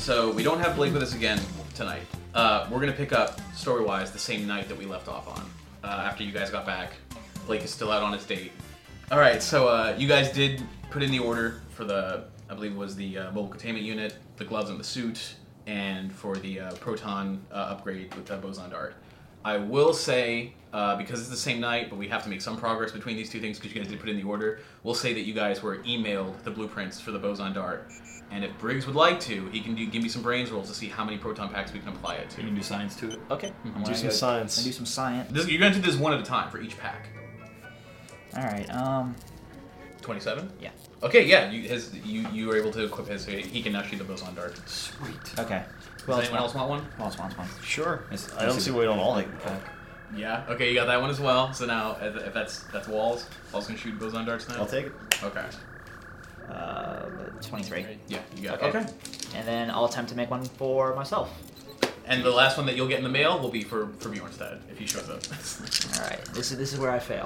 So we don't have Blake with us again tonight. We're gonna pick up story-wise the same night that we left off on. After you guys got back, Blake is still out on his date. All right, so you guys did put in the order for the, I believe it was the mobile containment unit, the gloves and the suit, and for the proton upgrade with the boson dart. I will say, because it's the same night, but we have to make some progress between these two things because you guys did put in the order, we'll say that you guys were emailed the blueprints for the boson dart. And if Briggs would like to, he can give me some brains rolls to see how many proton packs we can apply it to. You can do science to it. Okay. Do some science. Do some science. You're going to do this one at a time for each pack. All right. 27? Yeah. Okay, yeah. You were able to equip his, so he can now shoot the boson dart. Sweet. Okay. Does anyone else want one? Who else wants one? Sure. I don't see why we don't all take a pack. Yeah. Okay, you got that one as well. So now, if that's Walls can shoot boson darts now. I'll take it. Okay. 23. Yeah, you got Okay. it. Okay. And then I'll attempt to make one for myself. And the last one that you'll get in the mail will be for Bjornstad if he shows up. All right. This is where I fail.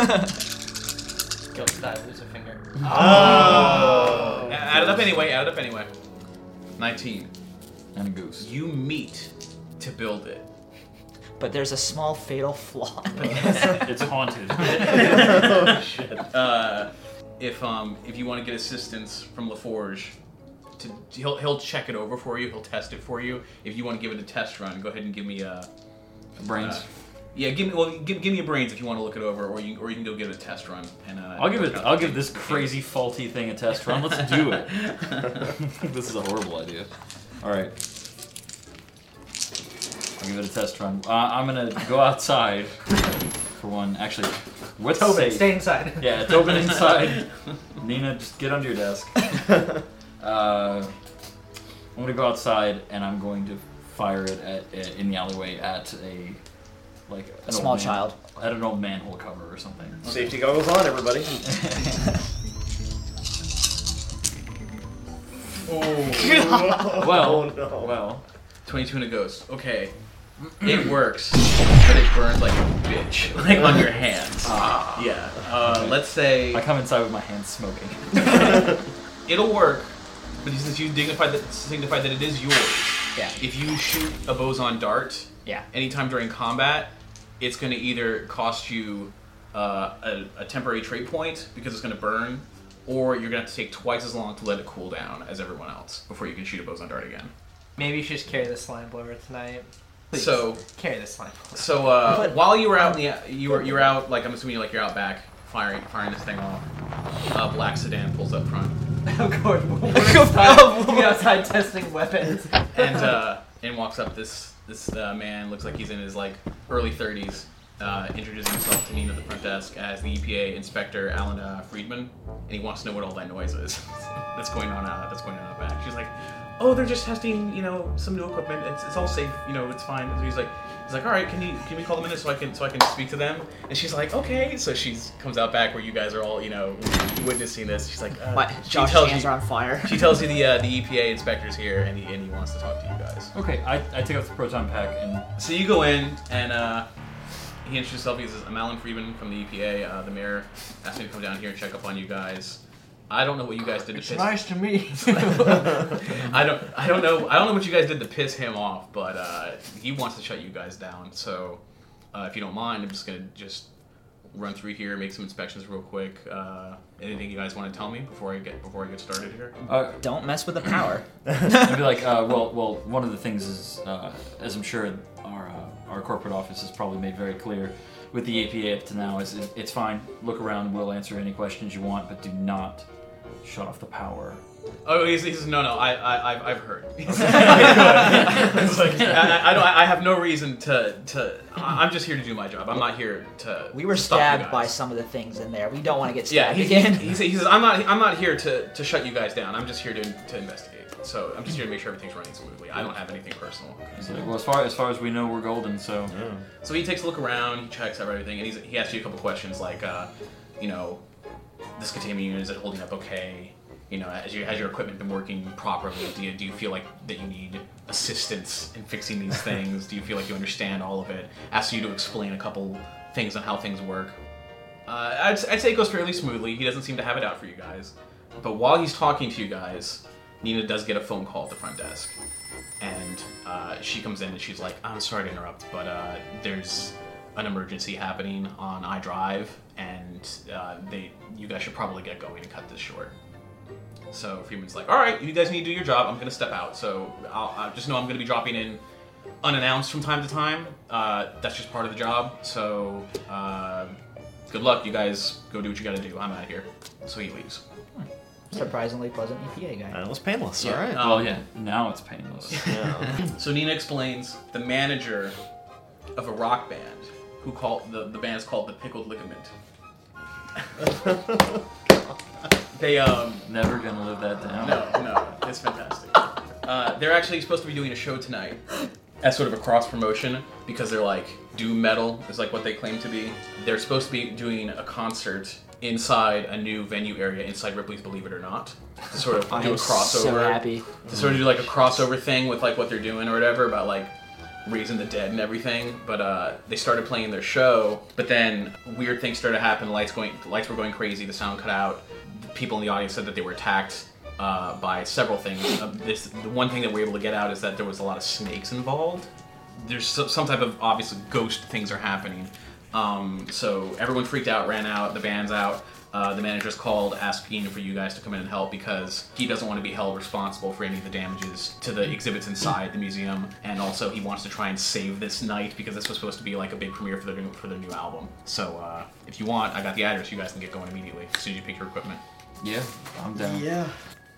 Go die, lose a finger. Oh! Add it up anyway. 19. And a goose. You meet to build it. But there's a small fatal flaw. It's haunted. Oh, shit. If you want to get assistance from LaForge, he'll check it over for you. He'll test it for you. If you want to give it a test run, go ahead and give me Brains. Yeah, give me a brains if you want to look it over, or you can go give it a test run. And I'll give this crazy faulty thing a test run. Let's do it. This is a horrible idea. All right. I'll give it a test run. I'm gonna go outside for one. Actually, what's Tobin, safe? stay inside. Yeah, Tobin inside. Nina, just get under your desk. I'm gonna go outside and I'm going to fire it in the alleyway at a small child. At an old manhole cover or something. Safety goggles on, everybody. Well, no. well. 22 and a ghost. Okay. It works, but it burns like a bitch, like on your hands. Yeah. Let's say I come inside with my hands smoking. it'll work, but since you signified that it is yours, Yeah. if you shoot a boson dart, Yeah. anytime during combat, it's going to either cost you a temporary trait point because it's going to burn, or you're going to have to take twice as long to let it cool down as everyone else before you can shoot a boson dart again. Maybe you should just carry the slime blower tonight. Please. So Carry the slime blower. So while you were out you're out, like, I'm assuming you're out back firing this thing off. Black sedan pulls up front. Of course. We're outside testing weapons. and walks up this man, looks like he's in his early 30s, introducing himself to Nina at the front desk as the EPA inspector Alan Friedman, and he wants to know what all that noise is that's going on out back. She's like, oh, they're just testing, some new equipment. It's all safe, it's fine. And he's like, all right, can we call them in so I can speak to them? And she's like, okay. So she comes out back where you guys are all, witnessing this. She's like, Josh's hands are on fire. She tells you the EPA inspector's here and he wants to talk to you guys. Okay, I take out the proton pack and So you go in and he introduces himself. He says, I'm Alan Friedman from the EPA. The mayor asked me to come down here and check up on you guys. I don't know what you guys did to piss. Nice to meet you. I don't know what you guys did to piss him off, but he wants to shut you guys down. So if you don't mind, I'm just gonna run through here, make some inspections real quick. Anything you guys want to tell me before I get started here? Don't mess with the power. I'd be like, well, one of the things is, as I'm sure our corporate office has probably made very clear with the APA up to now, is it's fine. Look around. We'll answer any questions you want, but do not shut off the power. Oh, he says, no, I've heard. It's like, I have no reason to. I'm just here to do my job. I'm not here to. We were stop you stabbed guys. by some of the things in there. We don't want to get Yeah, stabbed again. he says, I'm not here to shut you guys down. I'm just here to investigate. So I'm just here to make sure everything's running smoothly. I don't have anything personal. He's like, well, as far as we know, we're golden. So So he takes a look around, he checks out everything, and he asks you a couple questions like, this containment unit, is it holding up okay? Has your equipment been working properly? Do you feel like that you need assistance in fixing these things? Do you feel like you understand all of it? Asks you to explain a couple things on how things work. I'd say it goes fairly smoothly. He doesn't seem to have it out for you guys. But while he's talking to you guys, Nina does get a phone call at the front desk. And she comes in and she's like, I'm sorry to interrupt, but there's an emergency happening on iDrive, and you guys should probably get going and cut this short. So Freeman's like, all right, you guys need to do your job. I'm going to step out. So I'll just know I'm going to be dropping in unannounced from time to time. That's just part of the job. So good luck. You guys go do what you got to do. I'm out of here. So he leaves. Surprisingly pleasant EPA guy. It was painless. Yeah. All right. Oh yeah, now it's painless. Yeah. So Nina explains the manager of a rock band who the band's called the Pickled Ligament. They Never gonna live that down. no, it's fantastic. They're actually supposed to be doing a show tonight as sort of a cross promotion because they're like doom metal is like what they claim to be. They're supposed to be doing a concert inside a new venue area inside Ripley's Believe It or Not to sort of do a crossover. So happy. To sort of do like a crossover thing with like what they're doing or whatever about like raising the dead and everything. But they started playing their show, but then weird things started to happen. Lights were going crazy. The sound cut out. The people in the audience said that they were attacked by several things. The one thing that we're able to get out is that there was a lot of snakes involved. There's some type of obviously ghost things are happening. So everyone freaked out, ran out, the band's out. The manager's called asking for you guys to come in and help because he doesn't want to be held responsible for any of the damages to the exhibits inside the museum, and also he wants to try and save this night because this was supposed to be like a big premiere for their new album. So if you want, I got the address. You guys can get going immediately as soon as you pick your equipment. Yeah, I'm down. Yeah.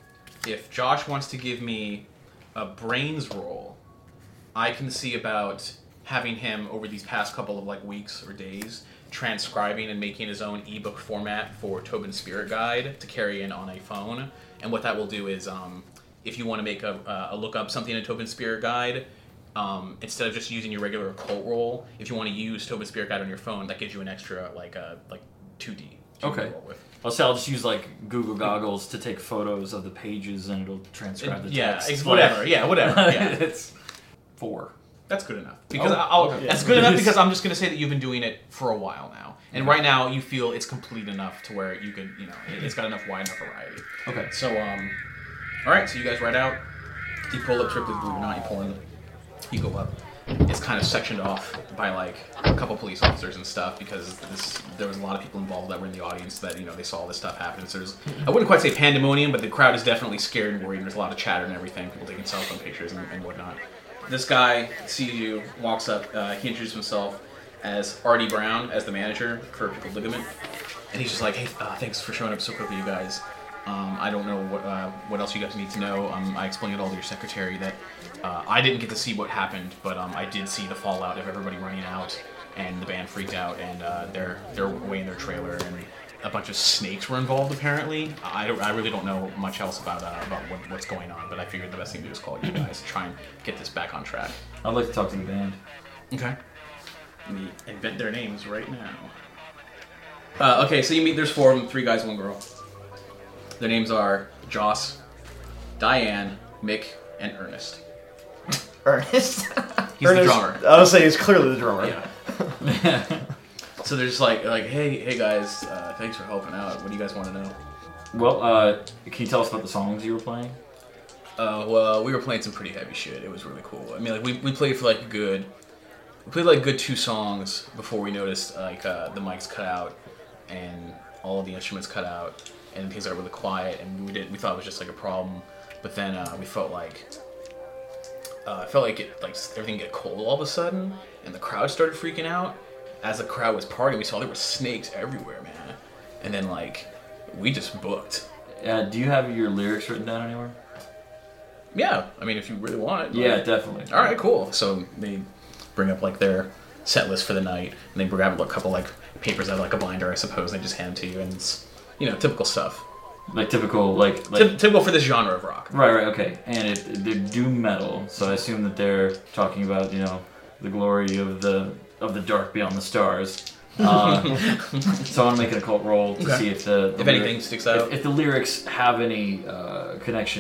If Josh wants to give me a brains roll, I can see about having him over these past couple of like weeks or days transcribing and making his own ebook format for Tobin's Spirit Guide to carry in on a phone. And what that will do is if you want to make a look up something in Tobin's Spirit Guide, instead of just using your regular occult roll, if you want to use Tobin's Spirit Guide on your phone, that gives you an extra like 2D. Okay. Roll with. I'll just use like Google Goggles to take photos of the pages and it'll transcribe the text. Yeah, whatever. Yeah, whatever. Yeah. It's 4. That's good enough. Because okay. That's good enough because I'm just going to say that you've been doing it for a while now. And right now you feel it's complete enough to where you could, it's got enough wide enough variety. Okay. So, alright, so you guys ride out. You pull up Ripley's Believe It or Not, you pull in, you go up. It's kind of sectioned off by like a couple police officers and stuff because there was a lot of people involved that were in the audience that, they saw all this stuff happen. So there's, I wouldn't quite say pandemonium, but the crowd is definitely scared and worried. There's a lot of chatter and everything, people taking cell phone pictures and whatnot. This guy sees you, walks up, he introduces himself as Artie Brown, as the manager for Pickled Ligament. And he's just like, hey, thanks for showing up so quickly, you guys. I don't know what else you guys need to know. I explained it all to your secretary that I didn't get to see what happened, but I did see the fallout of everybody running out, and the band freaked out, and they're way in their trailer, and a bunch of snakes were involved apparently. I really don't know much else about what's going on, but I figured the best thing to do is call you guys to try and get this back on track. I'd like to talk to the band. Okay. Let me invent their names right now. Okay, so you meet, there's 4 of them, 3 guys, 1 girl. Their names are Joss, Diane, Mick, and Ernest. Ernest? He's the drummer. I would say he's clearly the drummer. Yeah. So they're just like, hey guys, thanks for helping out. What do you guys want to know? Well, can you tell us about the songs you were playing? Well, we were playing some pretty heavy shit. It was really cool. I mean, like we played for like a good 2 songs before we noticed like the mics cut out and all of the instruments cut out and things got really quiet, and we thought it was just like a problem, but then we felt like everything get cold all of a sudden, and the crowd started freaking out. As the crowd was partying, we saw there were snakes everywhere, man. And then like we just booked. Do you have your lyrics written down anywhere? Yeah, I mean if you really want it. Yeah, definitely. All right, cool. So they bring up like their set list for the night, and they grab a couple like papers out of like a binder, I suppose. And they just hand to you, and it's typical stuff. Like typical like typical for this genre of rock. Right, okay. And they're doom metal, so I assume that they're talking about the glory of the dark beyond the stars. So I want to make an occult roll to see if if anything sticks out. If the lyrics have any connection,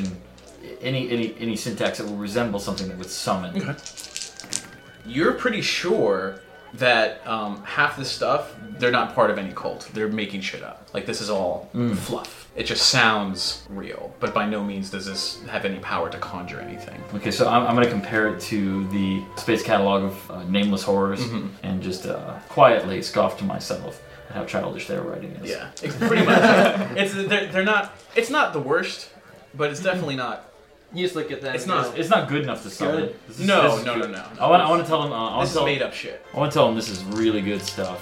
any syntax that will resemble something that would summon. Okay. You're pretty sure that half this stuff, they're not part of any cult. They're making shit up. Like, this is all fluff. It just sounds real, but by no means does this have any power to conjure anything. Okay, so I'm going to compare it to the space catalog of nameless horrors and just quietly scoff to myself at how childish their writing is. Yeah, it's pretty much. They're not. It's not the worst, but it's definitely not. You just look at them. It's and not. go, It's not good enough to sell Good. it. This is No. good. I want to tell them. This is made up shit. I want to tell them this is really good stuff.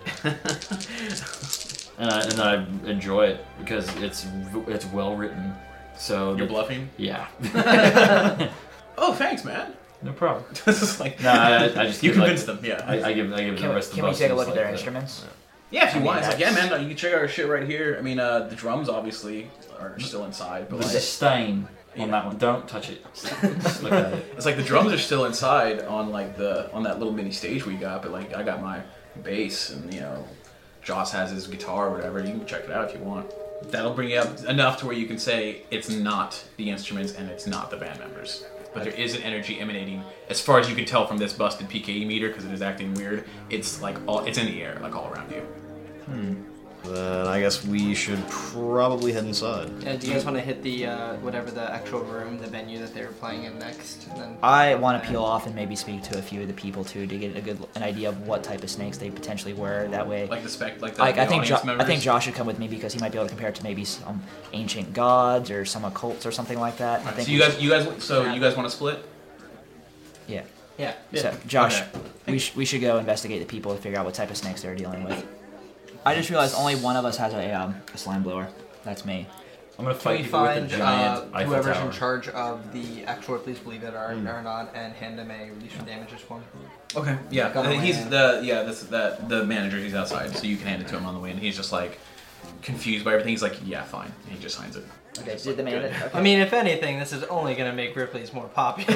and I enjoy it because it's well written. So You're bluffing? Yeah. Oh, thanks, man. No problem. This is like. No, I just You give, like, convinced them, yeah. I give the rest of the Can we bucks take a and look it's at their like, instruments? Yeah, if you I mean, want. It's like, yeah, that's- man, you can check our shit right here. I mean, the drums obviously are still inside, but There's like, a stain on that one. Don't touch it. Just look at it. it's like the drums are still inside on like on that little mini stage we got, but like I got my bass and Joss has his guitar or whatever. You can check it out if you want. That'll bring you up enough to where you can say it's not the instruments and it's not the band members. But there is an energy emanating, as far as you can tell from this busted PKE meter, because it is acting weird. It's like it's in the air, like all around you. Then I guess we should probably head inside. Yeah, do you guys want to hit the whatever the actual room, the venue that they were playing in next? And then I want to peel off and maybe speak to a few of the people too to get an idea of what type of snakes they potentially were. That way, Like the I think audience members. I think Josh should come with me because he might be able to compare it to maybe some ancient gods or some occults or something like that. I think So you guys want to split? yeah. yeah. So Josh, Okay. we should go investigate the people to figure out what type of snakes they're dealing with. I just realized only one of us has a slime blower. That's me. I'm gonna Can fight we people with find a giant Eiffel whoever's Tower. in charge of the actual Please Believe It or not, and hand him a release from damages form? Okay, yeah. Got it, He's man. the manager. He's outside, so you can hand it to him on the way, and he's just like confused by everything. He's like, yeah, fine, and he just signs it. Okay, did the man? Okay. I mean, if anything, this is only going to make Ripley's more popular.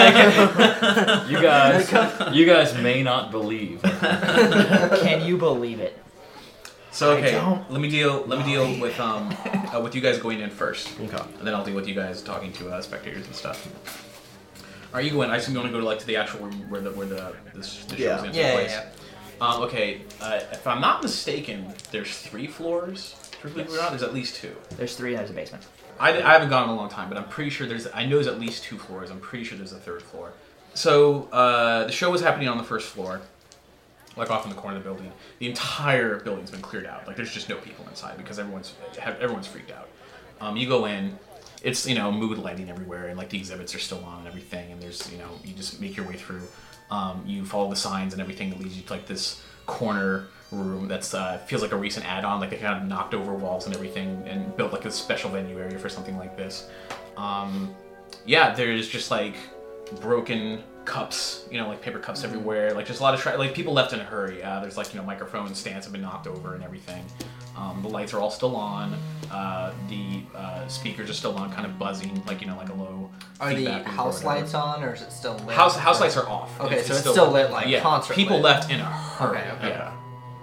You guys may not believe. Can you believe it? So okay, don't let me deal with you guys going in first, Okay. and then I'll deal with you guys talking to spectators and stuff. Are you going? I assume you want to go to the actual room where the show's Yeah. gonna take Yeah, place. yeah. Okay, if I'm not mistaken, there's 3 floors. Truthfully, there's at least 2. There's 3 and there's a basement. I haven't gone in a long time, but I'm pretty sure I know there's at least 2 floors. I'm pretty sure there's a 3rd floor. So the show was happening on the 1st floor, like off in the corner of the building. The entire building's been cleared out. Like there's just no people inside because everyone's freaked out. You go in, it's mood lighting everywhere, and like the exhibits are still on and everything. And there's you just make your way through. You follow the signs and everything that leads you to like this corner room that's feels like a recent add-on. Like they kind of knocked over walls and everything and built like a special venue area for something like this. Yeah, there's just like broken cups, like paper cups everywhere. Like just a lot of like people left in a hurry. There's like microphone stands have been knocked over and everything. The lights are all still on. The speakers are still on, kind of buzzing, like like a low. Are the feedback loop or house whatever. lights on, or is it still lit? House lights are off. Okay, so it's still lit like yeah, concert people lit. left in a hurry. Okay. Yeah.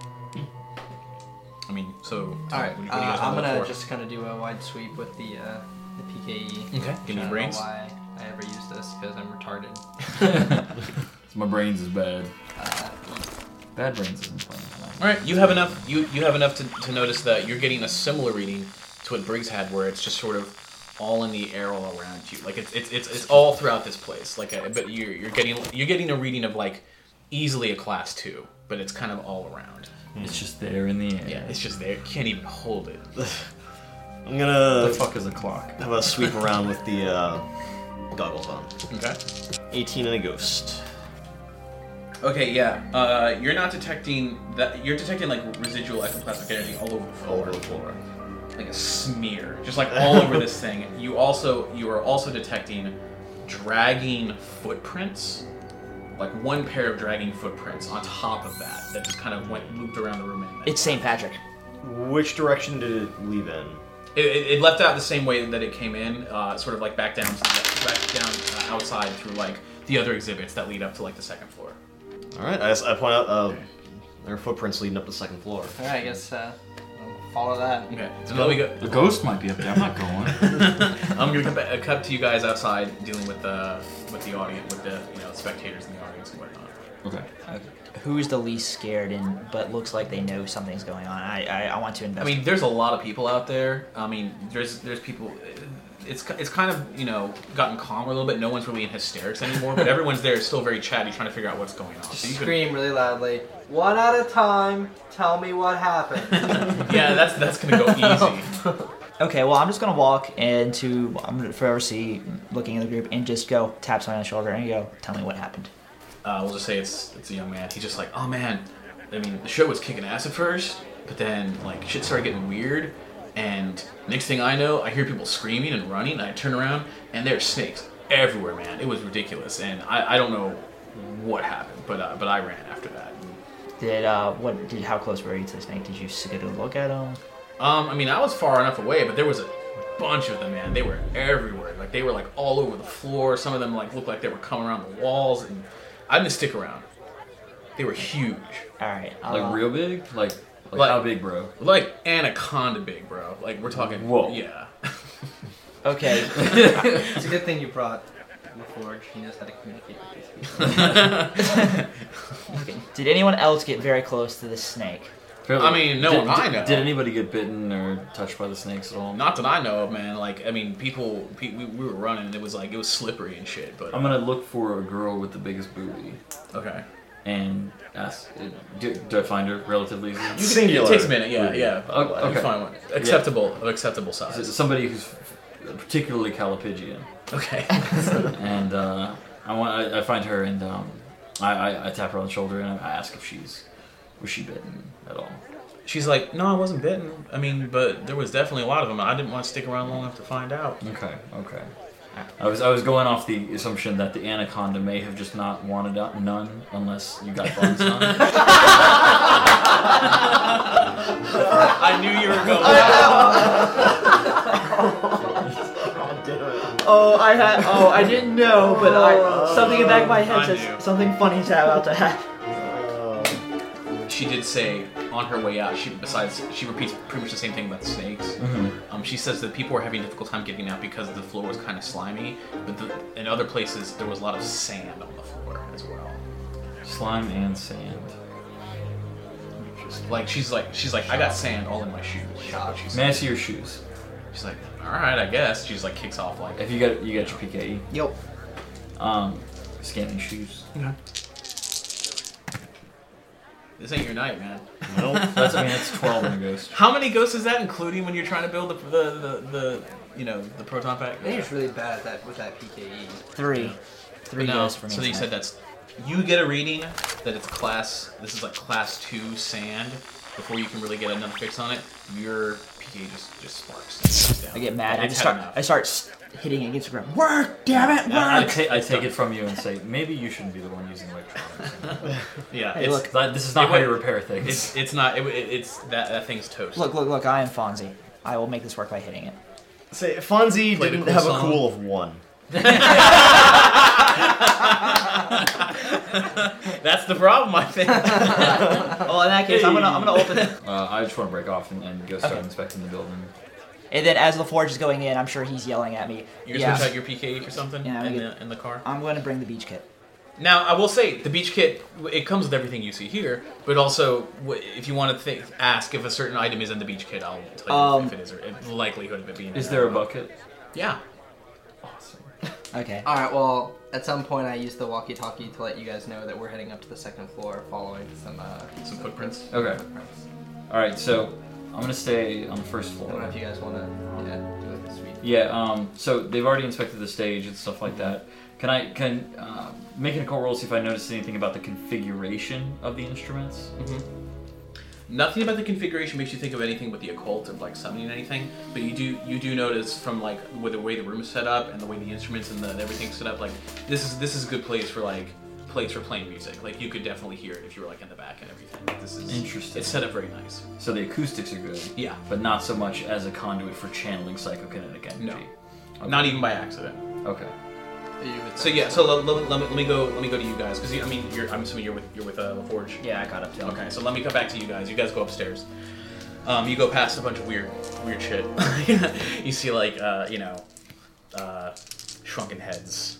I mean, so. All right, what do you guys I'm want to gonna look for? just kind of do a wide sweep with the PKE. Okay. Give me I don't brains. know why I ever use this because I'm retarded. My brains is bad. Uh, Bad brains isn't playing tonight. All right, you have enough. You have enough to notice that you're getting a similar reading to what Briggs had, where it's just sort of all in the air all around you. Like it's all throughout this place. Like, but you're getting a reading of like easily a class 2, but it's kind of all around. It's just there in the air. Yeah, it's just there. You can't even hold it. I'm gonna The fuck is a clock? have a sweep around with the goggles on. Okay. 18 and a ghost. Okay, yeah. You're not detecting that. You're detecting like residual ectoplasmic energy all over the floor. All over the floor. Like a smear, just like all over this thing. You are also detecting dragging footprints, like one pair of dragging footprints on top of that just kind of looped around the room. And It's St. Patrick. Which direction did it leave in? it left out the same way that it came in, sort of like back down outside through like the other exhibits that lead up to like the 2nd floor. All right, I point out there are footprints leading up to the 2nd floor. all right, I guess I'll follow that. Okay, so now we go. The ghost might be up there. I'm not going. I'm gonna cut to you guys outside dealing with the audience, with the spectators in the audience and whatnot. Okay. who's the least scared and but looks like they know something's going on. I want to I investigate. mean, there's a lot of people out there. I mean, there's people. It's kind of gotten calmer a little bit. No one's really in hysterics anymore, but everyone's there still very chatty, trying to figure out what's going on. So you could- Scream really loudly. One at a time. Tell me what happened. yeah, that's gonna go easy. Okay, well, I'm just gonna walk into Forever Sea, looking at the group, and just go tap someone on the shoulder and go, "Tell me what happened." We'll just say it's a young man. He's just like, oh man, I mean, the show was kicking ass at first, but then like shit started getting weird, and next thing I know, I hear people screaming and running, and I turn around, and there's snakes everywhere, man. It was ridiculous, and I don't know what happened, but I ran after that. How close were you to the snake? Did you get a look at him? I mean, I was far enough away, but there was a bunch of them, man. They were everywhere. Like, they were, like, all over the floor. Some of them, like, looked like they were coming around the walls, and I didn't stick around. They were huge. All right. Like real big? Like Like- how big, bro? Like, anaconda big, bro. Like, we're talking... Whoa. Yeah. Okay. It's a good thing you brought LaForge. He knows how to communicate with these people. Okay. Did anyone else get very close to the snake? I mean, no one I know. Did anybody get bitten or touched by the snakes at all? Not that I know of, man. Like, I mean, we were running, and it was slippery and shit, but... I'm gonna look for a girl with the biggest booty Okay. and ask. Do I find her relatively easily? Singular. It takes a minute, yeah. Oh, okay. You find one. Acceptable Is it size. somebody who's particularly calipigian, Okay. and I find her and I tap her on the shoulder and I ask if was she bitten at all. She's like, no, I wasn't bitten. I mean, but there was definitely a lot of them. I didn't want to stick around long enough to find out. Okay. I was going off the assumption that the anaconda may have just not wanted none unless you got buns on. I knew you were going. I didn't know, but something in the back of my head I says knew. something funny is about to happen. She did say on her way out. She repeats pretty much the same thing about the snakes. Mm-hmm. She says that people were having a difficult time getting out because the floor was kind of slimy, but in other places there was a lot of sand on the floor as well. Slime and sand. Like she's like I got sand all in my shoes. That's what she said. May I see your shoes? She's like, all right, I guess. She's like kicks off like. If you got your PKE. Yep. Scan these shoes. Okay. This ain't your night, man. Well, That's 12 in a ghost. How many ghosts is that, including when you're trying to build the proton pack? I think it's really bad with that PKE. Three No, goes for me. so you tonight. said that's you get a reading that it's class. This is like class 2 sand. Before you can really get another fix on it, your PK just sparks. I get mad. It's had enough. I start hitting it against the ground. Work, damn it, I work! take it from you and say, maybe you shouldn't be the one using electronics. Yeah, Hey, it's, look. This is not how you repair things. it's not. It's that thing's toast. Look! I am Fonzie. I will make this work by hitting it. say Fonzie Played a didn't cool have song. a cool of 1. That's the problem, I think. Well, in that case, I'm gonna open it. I just want to break off and go start inspecting the building. And then as LaForge is going in, I'm sure he's yelling at me. You're gonna switch out your PK or something Yeah, I'm in the car. I'm going to bring the beach kit. Now, I will say the beach kit. It comes with everything you see here, but also if you want to ask if a certain item is in the beach kit, I'll tell you if it is or the likelihood of it being. Is there a bucket? Yeah. Awesome. Okay. Alright, well, at some point I used the walkie-talkie to let you guys know that we're heading up to the 2nd floor following some footprints. Okay. footprints. All right, so I'm gonna stay on the first I don't know floor. if you guys want to do it this week. Yeah. So they've already inspected the stage and stuff like that. Can I make an occult roll to see if I noticed anything about the configuration of the instruments? Nothing about the configuration makes you think of anything but the occult of like summoning anything, but you do notice from like with the way the room is set up and the way the instruments and everything's set up, like this is a good place for playing music. Like you could definitely hear it if you were like in the back and everything. This is Interesting. It's set up very nice. So the acoustics are good. Yeah. But not so much as a conduit for channeling psychokinetic energy. No. Okay. Not even by accident. Okay. So yeah, so let me go to you guys because I'm assuming you're with LaForge. Yeah, I caught up to him. Okay, so let me come back to you guys. You guys go upstairs. You go past a bunch of weird shit. You see like shrunken heads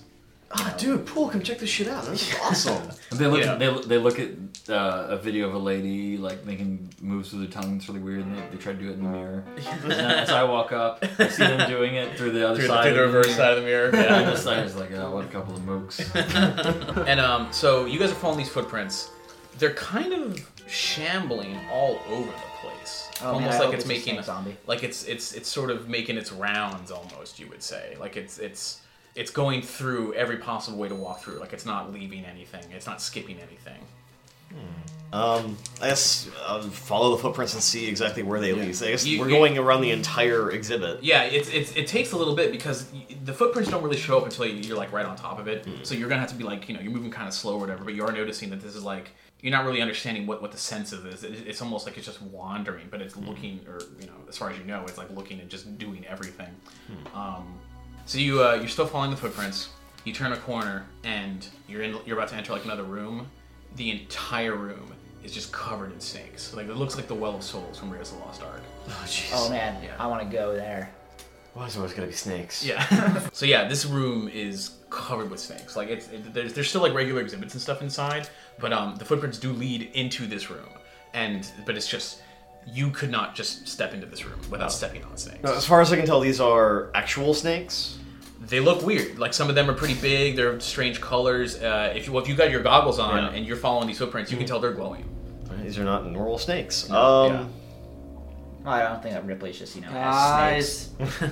Dude, Pool, come check this shit out. This is awesome. They look. Yeah. They look at a video of a lady like making moves with her tongue. It's really weird, and they try to do it in the mirror. And as I walk up, I see them doing it through the other Through side. the reverse side of the mirror. Yeah, Yeah. on this side is like, oh, what a couple of mooks. And so you guys are following these footprints. They're kind of shambling all over the place. Oh, man, Almost I like hope it's a making snake zombie. like it's sort of making its rounds almost, you would say. Like it's going through every possible way to walk through. Like it's not leaving anything. It's not skipping anything. I guess follow the footprints and see exactly where they lead. I guess You- we're you- going around the entire exhibit. Yeah, it takes a little bit because the footprints don't really show up until you're like right on top of it. So you're gonna have to be like, you're moving kind of slow or whatever. But you are noticing that this is like you're not really understanding what the sense of this. It's almost like it's just wandering, but it's looking, or as far as you know, it's like looking and just doing everything. So you're still following the footprints. You turn a corner and you're about to enter like another room. The entire room is just covered in snakes. Like it looks like the Well of Souls from Raiders of the Lost Ark. Oh, jeez. Oh man, Yeah. I want to go there. Why is there always gonna be snakes? Yeah. So yeah, this room is covered with snakes. Like there's still like regular exhibits and stuff inside, but the footprints do lead into this room, but it's just you could not just step into this room without stepping on snakes. As far as I can tell, these are actual snakes. They look weird. Like some of them are pretty big. They're strange colors. If you got your goggles on Yeah. and you're following these footprints, you can tell they're glowing. These are not normal snakes. Yeah. Well, I don't think that Ripley's just has Guys, snakes.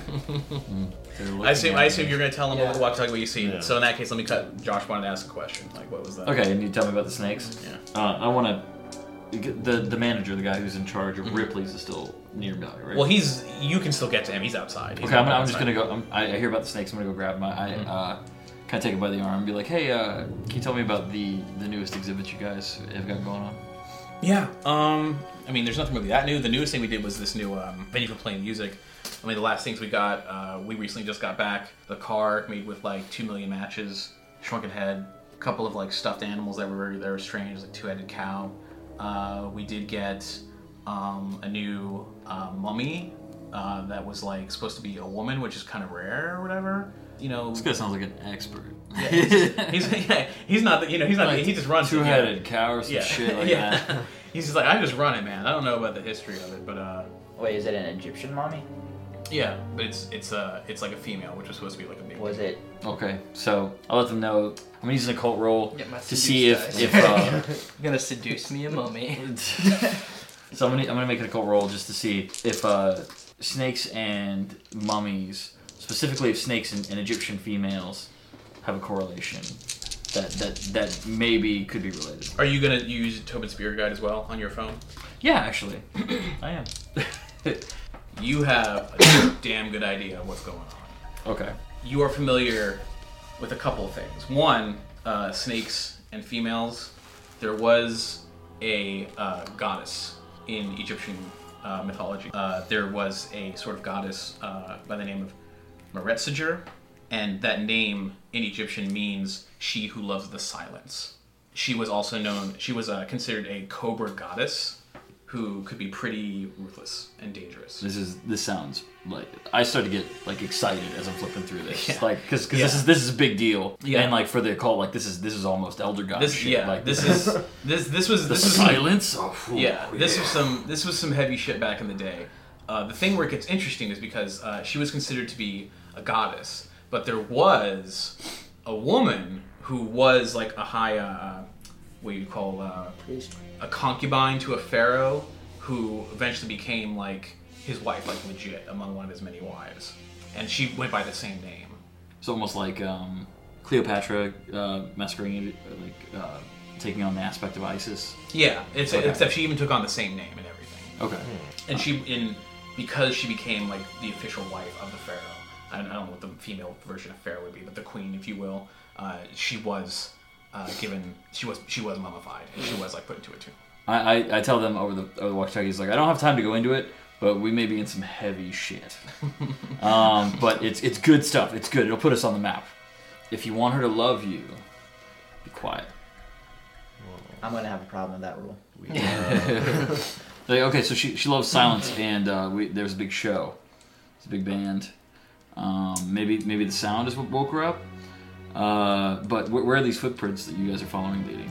I assume you're gonna tell them Yeah. over the walkie-talkie what you see. Yeah. So in that case, let me cut. Josh wanted to ask a question. Like, what was that? Okay, and you tell me about the snakes. Yeah. I want to. The manager, the guy who's in charge of Ripley's, is still nearby, right? Well, you can still get to him. He's outside. He's Okay, I'm outside. just gonna go. I hear about the snakes. I'm gonna go grab my. Kind of take it by the arm and be like, "Hey, can you tell me about the newest exhibit you guys have got going on?" Yeah. I mean, there's nothing really that new. The newest thing we did was this new venue for playing music. I mean, the last things we got, we recently just got back the car made with like 2 million matches, shrunken head, a couple of like stuffed animals that were strange, like 2-headed cow. We did get a new mummy that was like supposed to be a woman, which is kind of rare or whatever. This guy sounds like an expert. Yeah, he's not. He's not. He just runs. Two-headed cow or some shit like that. He's just like, I just run it, man. I don't know about the history of it, but Wait, is it an Egyptian mummy? yeah, but it's like a female, which was supposed to be like a baby. Was it? Okay, so I'll let them know. I'm gonna use an occult roll Get my to see seduce if You're gonna seduce me a mummy. so I'm gonna make an occult roll just to see if snakes and mummies, specifically if snakes and Egyptian females, have a correlation that maybe could be related. Are you gonna use Tobin's Spirit Guide as well on your phone? Yeah, actually, I am. You have a damn good idea of what's going on. Okay. You are familiar with a couple of things. One, snakes and females. There was a goddess in Egyptian mythology. There was a sort of goddess by the name of Meretseger, and that name in Egyptian means she who loves the silence. She was also known, she was considered a cobra goddess who could be pretty ruthless and dangerous. This sounds like I start to get like excited as I'm flipping through this, Yeah. like because Yeah. this is a big deal, Yeah. and like for the cult, like this is almost elder god This, shit. yeah, like this was the silence. Oh, whew, Yeah, this was some heavy shit back in the day. The thing where it gets interesting is because she was considered to be a goddess, but there was a woman who was like a high, what you'd call a concubine to a pharaoh, who eventually became like his wife, like legit, among one of his many wives, and she went by the same name. It's almost like Cleopatra masquerading, taking on the aspect of Isis. Yeah, Okay. except she even took on the same name and everything. Okay. And because she became like the official wife of the pharaoh. I don't know what the female version of pharaoh would be, but the queen, if you will, she was she was mummified, and she was like put into a tomb. I tell them over the walkie-talkies, like, I don't have time to go into it, but we may be in some heavy shit. But it's good stuff. It's good. It'll put us on the map. If you want her to love you, be quiet. I'm gonna have a problem with that rule. Like, okay, so she loves silence, and there's a big show. It's a big band. Maybe the sound is what woke her up. But where are these footprints that you guys are following leading?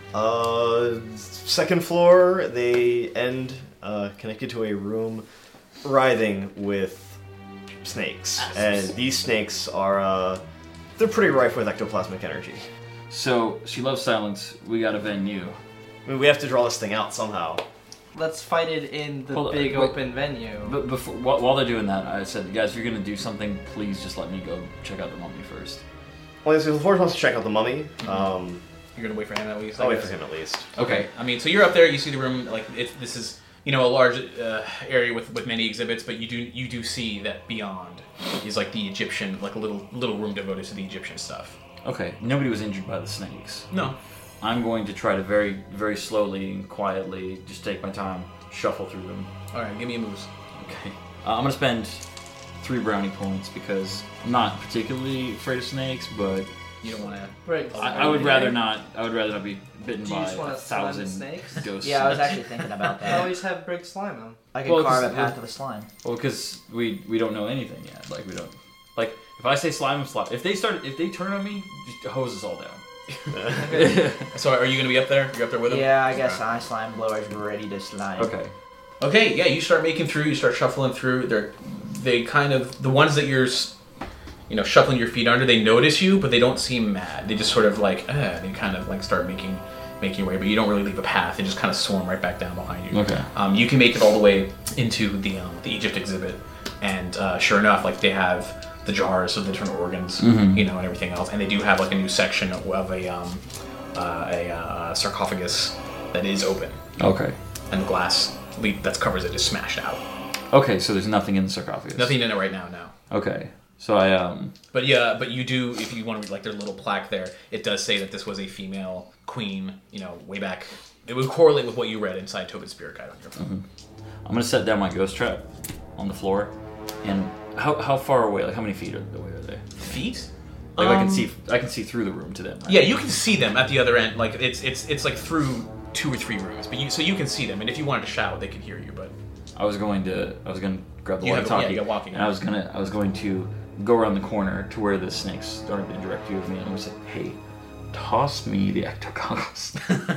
Second floor, they end connected to a room writhing with snakes. And these snakes are, they're pretty rife with ectoplasmic energy. So, she loves silence. We gotta vend you. I mean, we have to draw this thing out somehow. Let's fight it in the Hold on, big wait. open venue. But before, while they're doing that, I said, guys, if you're gonna do something, please just let me go check out the mummy first. Well, so Forrest wants to check out the mummy. You're gonna wait for him at least. I'll I wait guess. for him at least. Okay. I mean, so you're up there. You see the room. Like this is a large area with many exhibits, but you do see that beyond is like the Egyptian, like a little room devoted to the Egyptian stuff. Okay, nobody was injured by the snakes. No. I'm going to try to very, very slowly and quietly just take my time, shuffle through them. All right. Give me a moves. Okay. I'm gonna spend 3 brownie points because I'm not particularly afraid of snakes, but You don't want to. Right. I would rather not. I would rather not be bitten Do you by just wanna slime the 1,000 snakes? ghosts. Yeah, I was actually thinking about I that. always have big slime on. I could Well, carve a 'cause- path of a slime. Well, because we don't know anything yet. Like we don't. Like if I say slime, slime. If they turn on me, just hose us all down. So are you gonna be up there? You're up there with him? Yeah, I guess I slime blowers were ready to slime. Okay. Okay. Yeah. You start making through. You start shuffling through. They kind of the ones that you're. Shuffling your feet under, they notice you, but they don't seem mad. They just sort of like, they kind of like start making your way, but you don't really leave a path. They just kind of swarm right back down behind you. Okay. You can make it all the way into the Egypt exhibit, and sure enough, like they have the jars of the different organs, and everything else, and they do have like a new section of a sarcophagus that is open, Okay. and the glass that covers it is smashed out. Okay. So there's nothing in the sarcophagus. Nothing in it right now. No. Okay. So I But yeah, but you do, if you want to read like their little plaque there, it does say that this was a female queen, way back. It would correlate with what you read inside Tobit's Spirit Guide on your phone. I'm gonna set down my ghost trap on the floor, and how far away? Like how many feet away are they? Feet? Like I can see through the room to them. Right? Yeah, you can see them at the other end. Like it's like through 2 or 3 rooms, but you can see them, and if you wanted to shout, they could hear you. But I was going to grab the You have- walkie-talkie, yeah, you got walking. and I was going to go around the corner to where the snakes aren't in direct view of me, and I'm gonna say, "Hey, toss me the ecto goggles."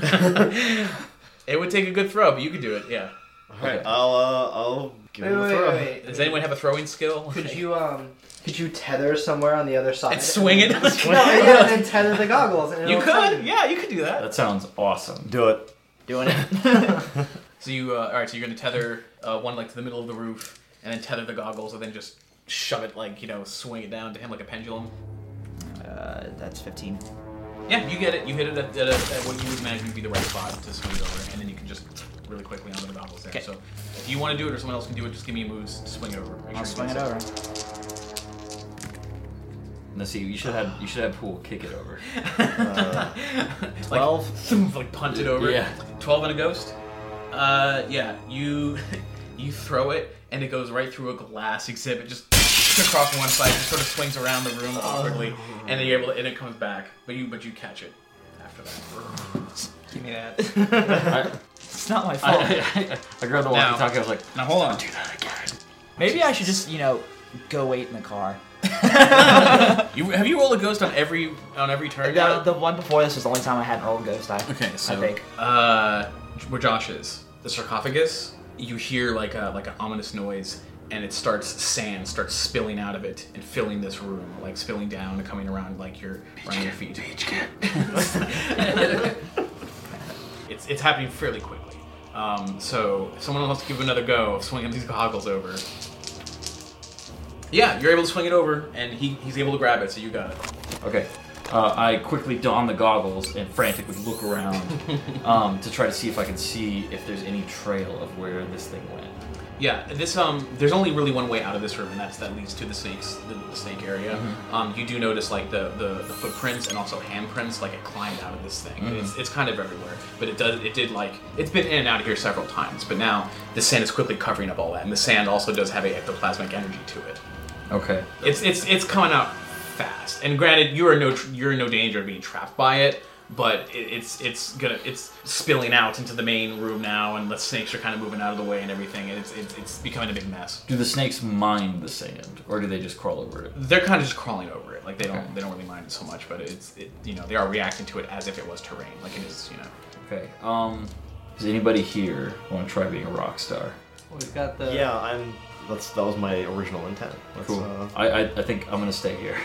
it would take a good throw, but you could do it. Yeah. Alright, I'll give him a throw. Wait. Does anyone have a throwing skill? Could you tether somewhere on the other side? And swing it? No, yeah, and then tether the goggles. And You it'll tell could. Yeah, you could do that. That sounds awesome. Do it. Doing it. So you, all right. So you're gonna tether one like to the middle of the roof, and then tether the goggles, and then just shove it like swing it down to him like a pendulum. That's 15. Yeah, you get it. You hit it at what you would imagine would be the right spot to swing it over, and then you can just really quickly onto the goggles there. Okay. So if you want to do it or someone else can do it, just give me moves to swing it over. Make I'll sure you swing it get over. Let's see. You should have Pool kick it over. 12. Like punt it over. Yeah. 12 and a ghost. Yeah. You throw it and it goes right through a glass exhibit, just across one side, just sort of swings around the room awkwardly, and then you're able to, and it comes back, but you catch it after that. Give me that. It's not my fault. I grabbed the walkie-talkie. I was like, Now hold on. "Do that again." Maybe I should just, go wait in the car. Have you rolled a ghost on every turn? now? The one before this was the only time I hadn't rolled ghost die. Okay, so I think. where Josh is, the sarcophagus, you hear like an ominous noise, and sand starts spilling out of it and filling this room, like spilling down and coming around like you're around your feet. It's happening fairly quickly. So if someone wants to give another go of swinging these goggles over. Yeah, you're able to swing it over, and he's able to grab it, so you got it. Okay. I quickly don the goggles and frantically look around to try to see if I can see if there's any trail of where this thing went. Yeah, this there's only really one way out of this room, and that leads to the snakes, the snake area. Mm-hmm. You do notice like the footprints and also handprints, like it climbed out of this thing. Mm-hmm. It's kind of everywhere, but it's been in and out of here several times. But now the sand is quickly covering up all that, and the sand also does have a ectoplasmic energy to it. Okay. It's coming out fast, and granted, you're in no danger of being trapped by it. but it's spilling out into the main room now, and the snakes are kind of moving out of the way and everything, and it's becoming a big mess. Do the snakes mind the sand, or do they just crawl over it? They're kind of just crawling over it. Like they don't really mind it so much, but they are reacting to it as if it was terrain, like it is, Okay. Does anybody here want to try being a rock star? We've got the. Yeah, that was my original intent. Cool. I think I'm gonna stay here.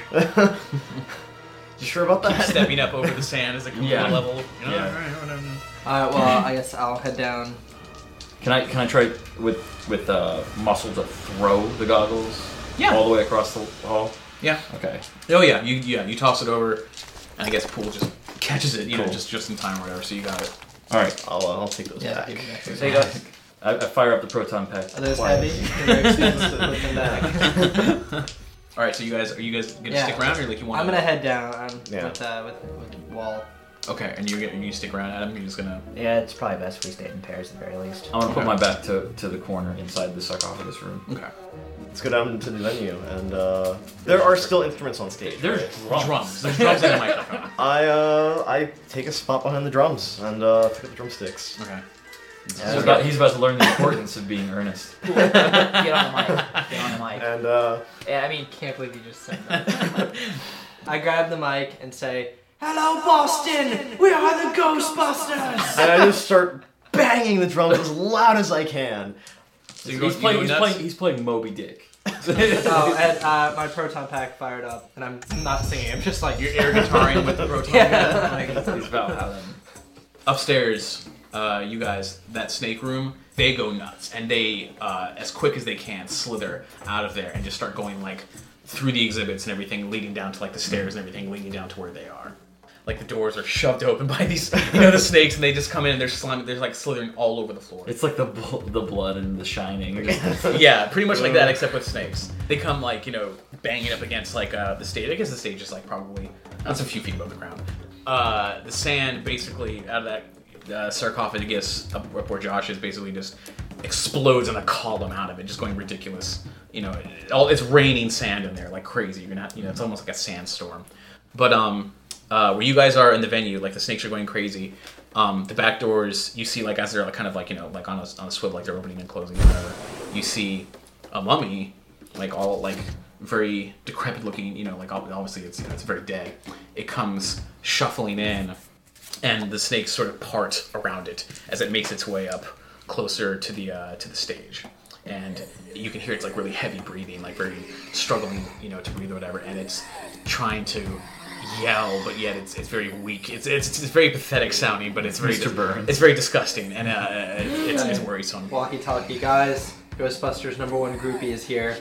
You sure about that? Stepping up over the sand as a complete level. Yeah. All right, whatever. Alright, well, I guess I'll head down. Can I try with muscle to throw the goggles? Yeah. All the way across the hall. Yeah. Okay. Oh yeah. You toss it over, and I guess Pool just catches it. Cool. just in time or whatever. So you got it. All right. I'll take those back. give me that. So you go. I fire up the proton pack. Are those Quiet. heavy? Put them back. All right. So are you guys gonna stick around, or like you want? I'm gonna head down Yeah. with Wall. Okay, and you stick around, Adam. You're just gonna. Yeah, it's probably best if we stay in pairs at the very least. I'm gonna put my back to the corner inside the sarcophagus room. Okay. Let's go down to the venue, and there are still instruments on stage. There's right? Drums. There's drums and a microphone. I take a spot behind the drums and pick up the drumsticks. Okay. He's about to learn the importance of being earnest. Get on the mic. Get on the mic. And Yeah, I mean, Can't believe you just said that. I grab the mic and say, "Hello, Boston! We are the Ghostbusters!" and I just start banging the drums as loud as I can. So you're He's playing Moby Dick. Oh, and my proton pack fired up, and I'm not singing. I'm just like You're air guitaring with the proton. Yeah. He's Valhalla. Upstairs, you guys, that snake room, they go nuts, and they, as quick as they can, slither out of there and just start going like through the exhibits and everything, leading down to like the stairs and everything, leading down to where they are. Like the doors are shoved open by these, the snakes, and they just come in and they're like slithering all over the floor. It's like the blood in The Shining. Yeah, pretty much like that, except with snakes. They come like, banging up against like the stage. I guess the stage is like probably, that's a few feet above the ground. The sand basically out of that sarcophagus up where Josh is basically just explodes in a column out of it, just going ridiculous. It's raining sand in there like crazy. You're gonna, it's almost like a sandstorm. But where you guys are in the venue, like the snakes are going crazy. The back doors, you see like as they're like kind of like like on a swivel, like they're opening and closing or whatever. You see a mummy, like all like very decrepit looking. Like obviously it's it's very dead. It comes shuffling in, and the snakes sort of part around it as it makes its way up closer to the stage. And you can hear it's like really heavy breathing, like very struggling, to breathe or whatever. And it's trying to yell, but yet it's very weak. It's very pathetic sounding, but it's very Mr. Burns. It's very disgusting, and it's worrisome. Walkie-talkie, guys. Ghostbusters #1 groupie is here.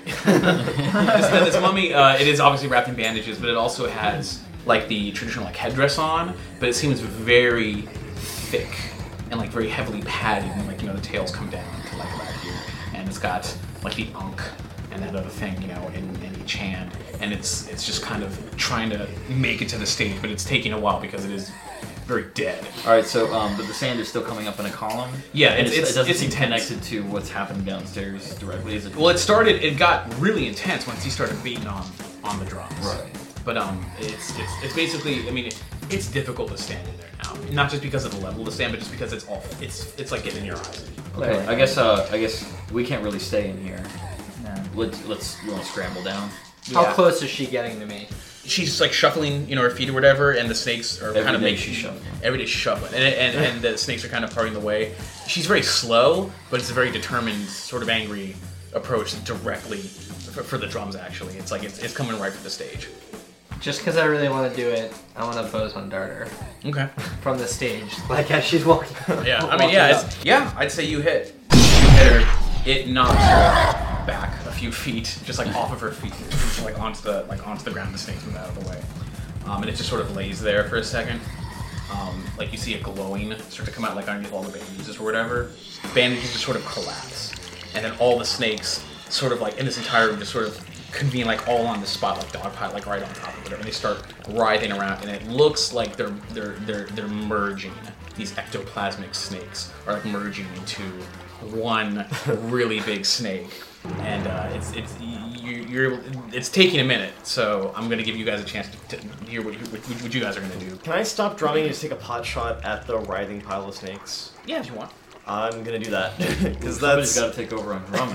This mummy, it is obviously wrapped in bandages, but it also has like the traditional like headdress on, but it seems very thick and like very heavily padded, and like the tails come down to like about here, and it's got like the ankh and that other thing, in each hand, and it's just kind of trying to make it to the stage, but it's taking a while because it is very dead. All right, so but the sand is still coming up in a column. Yeah, and it doesn't seem intense. connected to what's happening downstairs directly. Is it? Well, it got really intense once he started beating on the drums. Right. But it's basically, I mean, it's difficult to stand in there now. Not just because of the level of the stand, but just because it's like getting in your eyes. Okay, I guess we can't really stay in here. No. You want to scramble down? How Yeah. close is she getting to me? She's like shuffling, her feet or whatever, and the snakes are kind of day she's shuffling. Every day she's shuffling, and the snakes are kind of parting the way. She's very slow, but it's a very determined, sort of angry approach directly for the drums. Actually, it's like it's coming right for the stage. Just because I really want to do it, I want to boson dart her Okay. from the stage, like as she's walking. Yeah, I mean, walking yeah, up. I'd say you hit. You hit her. It knocks her back a few feet, just like off of her feet, like onto the ground. The snakes move out of the way, and it just sort of lays there for a second. Like you see it glowing start to come out like underneath all the bandages or whatever. Bandages just sort of collapse, and then all the snakes sort of like in this entire room just sort of convene like all on the spot, like dogpile, like right on top of it, and they start writhing around, and it looks like they're merging. These ectoplasmic snakes are like merging into one really big snake, and you're it's taking a minute, so I'm gonna give you guys a chance to hear what you guys are gonna do. Can I stop drumming and just take a pot shot at the writhing pile of snakes? Yeah, if you want. I'm gonna do that because Somebody's that's got to take over on drumming.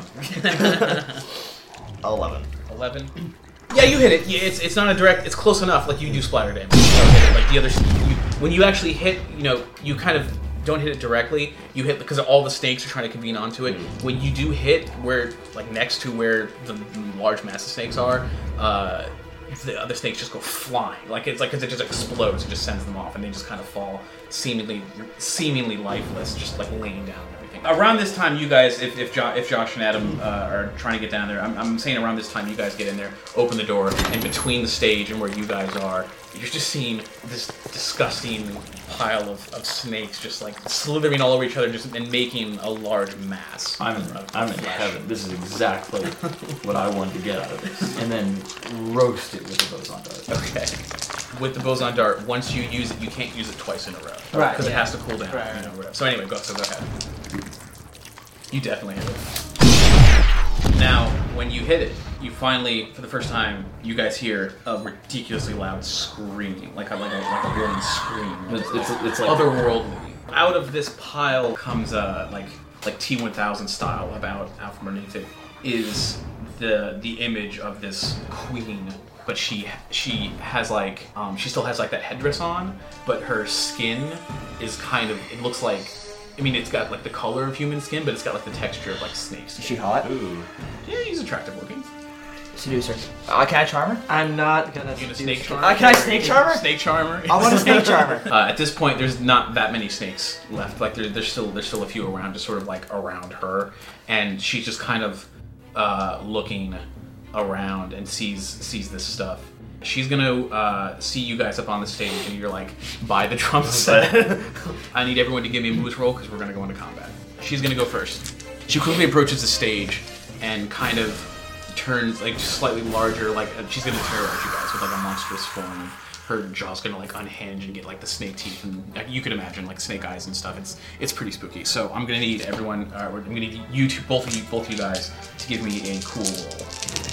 11. 11. Yeah, you hit it. Yeah, it's not a direct. It's close enough. Like you do splatter damage. Like the other, when you actually hit, you kind of don't hit it directly. You hit because all the snakes are trying to convene onto it. When you do hit where, like next to where the large massive snakes are, the other snakes just go flying. Like it just explodes. It just sends them off, and they just kind of fall, seemingly lifeless, just like laying down and everything. Around this time, you guys, if Josh and Adam are trying to get down there, I'm saying around this time, you guys get in there, open the door, and between the stage and where you guys are, you're just seeing this disgusting pile of snakes just like slithering all over each other and making a large mass. I'm in heaven. This is exactly what I wanted to get out of this. And then roast it with the boson dart. Okay. With the boson dart, once you use it, you can't use it twice in a row. Right, Because it yeah. has to cool down. Right. So anyway, go ahead. You definitely hit it. Now, when you hit it, you finally, for the first time, you guys hear a ridiculously loud scream, like a woman's scream. It's like Otherworldly. Out of this pile comes like T-1000 style about out from underneath it is the image of this queen, but she has like she still has like that headdress on, but her skin is kind of, it looks like, I mean, it's got like the color of human skin, but it's got like the texture of like snakes. Is she hot? Ooh. Yeah, he's attractive looking. Seduce her. Can I charm her? I'm not gonna. You gonna do snake shit. charmer? Can I snake charm her? Snake charmer. I want a snake charmer. At this point, there's not that many snakes left. Like there's still a few around, just sort of like around her, and she's just kind of looking around and sees this stuff. She's gonna see you guys up on the stage, and you're like by the drum set. I need everyone to give me a moves roll because we're gonna go into combat. She's gonna go first. She quickly approaches the stage and kind of turns like just slightly larger. Like she's gonna terrorize you guys with like a monstrous form. Her jaw's gonna like unhinge and get like the snake teeth, and you can imagine like snake eyes and stuff. It's pretty spooky. So I'm gonna need everyone. I'm gonna need you two, both of you guys, to give me a cool roll.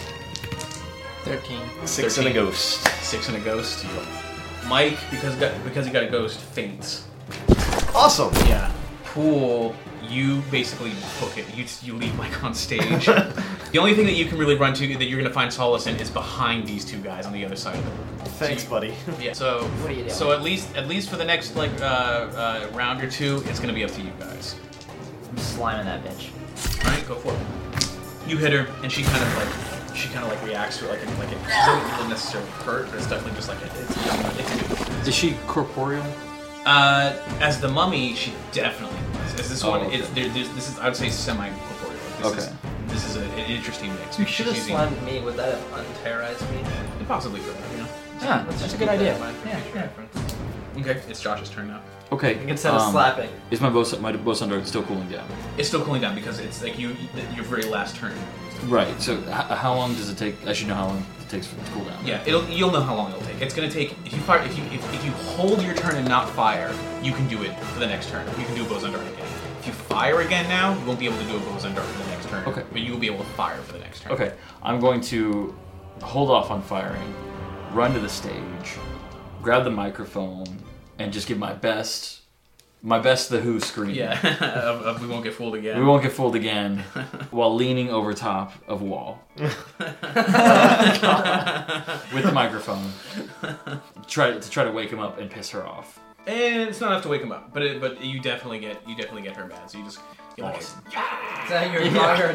13. 6 and a ghost. 6 and a ghost. Mike, because he got a ghost, faints. Awesome. Yeah. Pool, you basically book it. You leave Mike on stage. The only thing that you can really run to that you're gonna find solace in is behind these two guys on the other side of the room. Thanks, buddy. Yeah. So What are you doing? So at least for the next like round or two, it's gonna be up to you guys. I'm slamming that bitch. All right, go for it. You hit her, and she kind of like reacts to it like it doesn't necessarily hurt, but it's definitely just like it's new. Is she corporeal? As the mummy, she definitely was. As this one, okay. this is I would say semi-corporeal. This is an interesting mix. You should have She's using- slammed me. Would that have unterrorized me? It possibly could have, Yeah, that's a good idea. Yeah. Okay, it's Josh's turn now. Okay. Instead of slapping. Is my boson dart still cooling down? It's still cooling down because it's like your very last turn. Right. So how long does it take? I should know how long it takes for it to cool down. Yeah, you'll know how long it'll take. It's gonna take if you fire if you hold your turn and not fire, you can do it for the next turn. You can do a boson dart again. If you fire again now, you won't be able to do a boson dart for the next turn. Okay. But you will be able to fire for the next turn. Okay. I'm going to hold off on firing, run to the stage, grab the microphone, and just give my best The Who scream. Yeah. We won't get fooled again. We won't get fooled again while leaning over top of a wall. With the microphone. Try to wake him up and piss her off. And it's not enough to wake him up, but you definitely get her mad. So you just get like, Is that your dog or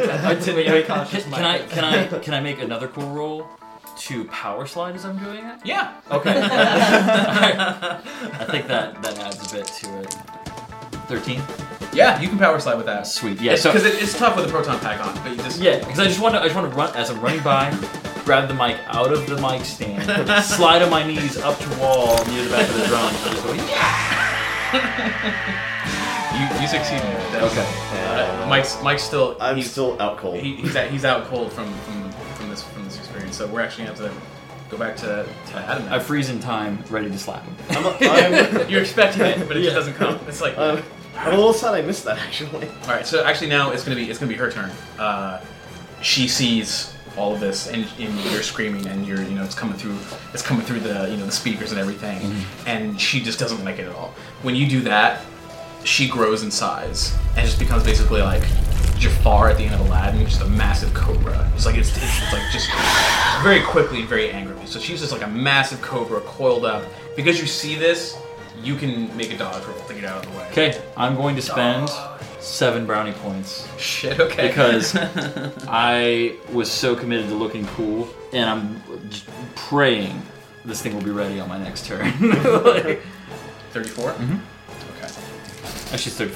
Can I make another cool roll to power slide as I'm doing it? yeah. Okay. I think that adds a bit to it. 13? Yeah, you can power slide with that. Sweet. Yeah. Because it's tough with a proton pack on, but you just Because I just want to run as I'm running by, grab the mic out of the mic stand, slide on my knees up to wall near the back of the drum, and just go you succeeded. Okay. Mike's still he's still out cold. He's out cold from this experience. So we're actually gonna have to go back to Adam. I freeze in time, ready to slap him. You're expecting it, but it just doesn't come. It's like I'm a little sad I missed that actually. all right. So actually now it's gonna be her turn. She sees all of this, and you're screaming, and you're it's coming through the the speakers and everything, and she just doesn't like it at all. When you do that, she grows in size and just becomes basically like Jafar at the end of Aladdin, just a massive cobra. It's like it's like just very quickly and very angrily. So she's just like a massive cobra coiled up. Because you see this, you can make a dodge roll to get out of the way. Okay, I'm going to spend 7 brownie points. Shit, okay. Because I was so committed to looking cool, and I'm just praying this thing will be ready on my next turn. 34? Mm-hmm. Okay. Actually, it's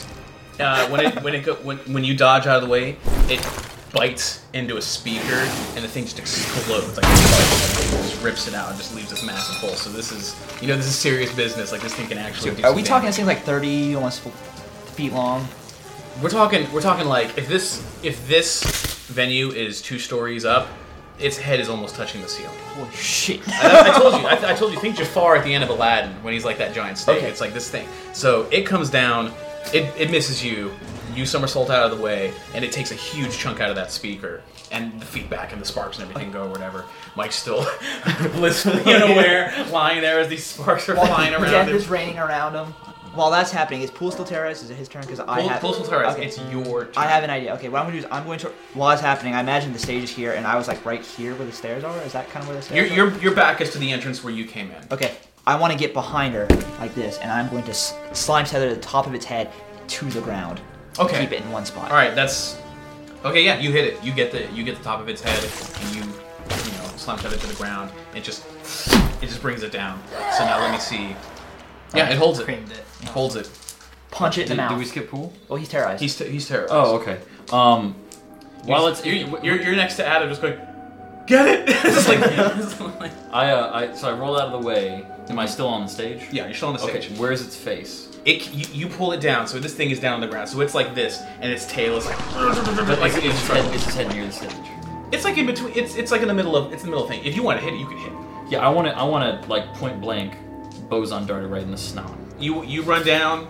35. When you dodge out of the way, it bites into a speaker, and the thing just explodes. Like it just rips it out and just leaves this massive hole. So this is this is serious business. Like this thing can actually. Do Are we some talking? damage. This thing's like 30, almost feet long. We're talking like if this venue is 2 stories up, its head is almost touching the ceiling. Holy shit! I told you. Think Jafar at the end of Aladdin when he's like that giant snake. Okay. It's like this thing. So it comes down. It misses you. You somersault out of the way, and it takes a huge chunk out of that speaker, and the feedback and the sparks and everything go or whatever. Mike's still blissfully unaware, lying there as these sparks are flying around Death him. is raining around him. While that's happening, is Pool still terrorized? Is it his turn? Because I have. Pool still terrorized. Okay. It's your turn. I have an idea. Okay, what I'm gonna do is I'm going to. While it's happening, I imagine the stage is here, and I was like right here where the stairs are. Is that kind of where the stairs are? Your back is to the entrance where you came in. Okay, I want to get behind her like this, and I'm going to slime tether the top of its head to the ground. Okay. Keep it in one spot. All right, that's okay. Yeah, you hit it. You get the top of its head, and you slam tether to the ground. It just brings it down. So now let me see. Yeah, it holds it. Creamed it. It holds it. Punch it in the mouth. Did we skip pool? Oh, he's terrorized. He's terrible. Oh, okay. While it's you're next to Adam, just going, get it. It's like so I roll out of the way. Am I still on the stage? yeah, you're still on the stage. Okay. Where's its face? You pull it down, so this thing is down on the ground. So it's like this, and its tail is like Is it's its head near the stage? It's like in between. It's like in the middle of thing. If you want to hit it, you can hit it. Yeah, I want to like point blank, boson dart it right in the snout. You run down.